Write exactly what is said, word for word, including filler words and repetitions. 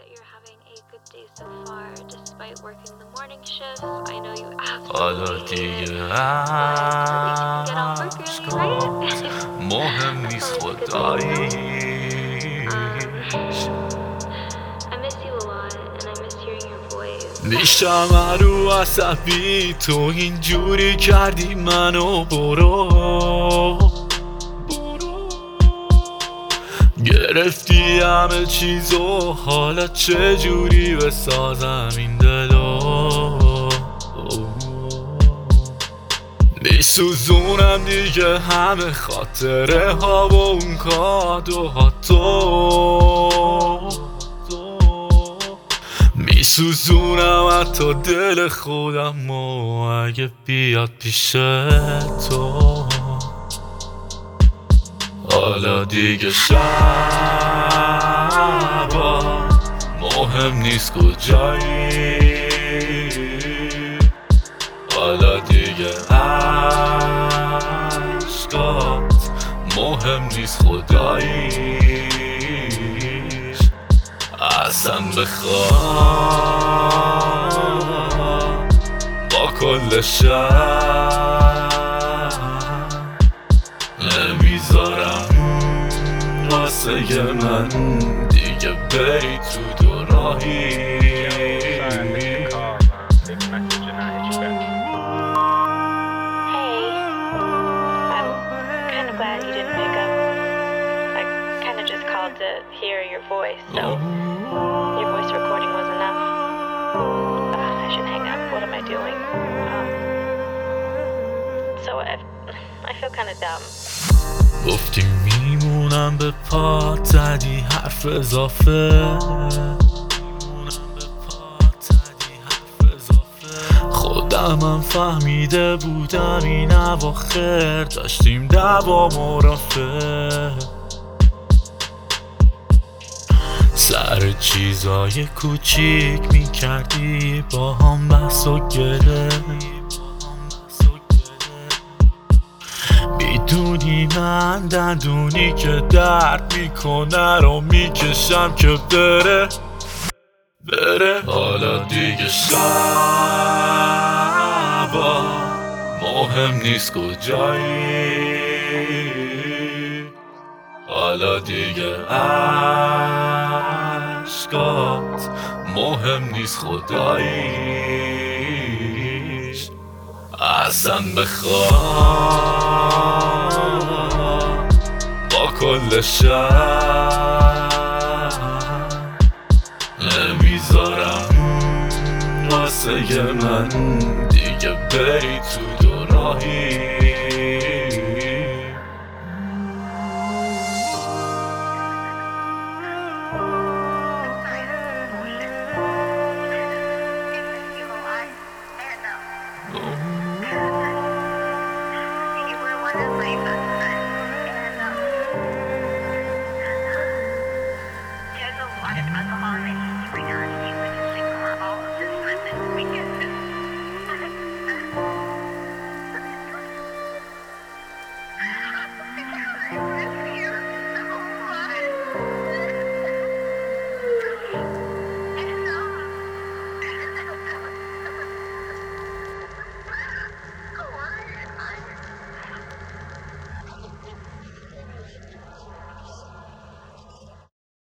you're having a good day so far, despite working the morning shifts. I know you حالا absolutely hate دیگه it, but at least you can get off work early, right? مهم That's نیست always a good thing, no? خداییش Um, I miss you a lot, and I miss hearing your voice. میشم رو عصبی تو اینجوری کردی منو برو گرفتی همه چیزو حالا چجوری بسازم این دلو میسوزونم دیگه همه خاطره ها و اون کادوها تو میسوزونم حتی دل خودم و اگه بیاد پیش تو حالا دیگه شبا مهم نیست کجایی حالا دیگه عشقات مهم نیست خداییش اصلا بخوام با کل شب نمیذارم واسه من دیگه بری تو دو راهی Glad you didn't pick up. I kind of just called to hear your voice, so your voice recording was enough. Uh, I should hang up. What am I doing? Um, so I, I feel kind of dumb. گفتی میمونم به پات زدی حرف اضافه خودمم فهمیده بودم این اواخر داشتیم دعوا مرافع سر چیزای کوچیک میکردی با هم بحث و گله میدونی من دندونی که درد میکنه رو میکشم که بره بره حالا دیگه شبا مهم نیست کجایی حالا دیگه عشقات مهم نیست خداییش اصلا بخوام با کل شب نمیذارم واسه من دیگه بری تو دو راهی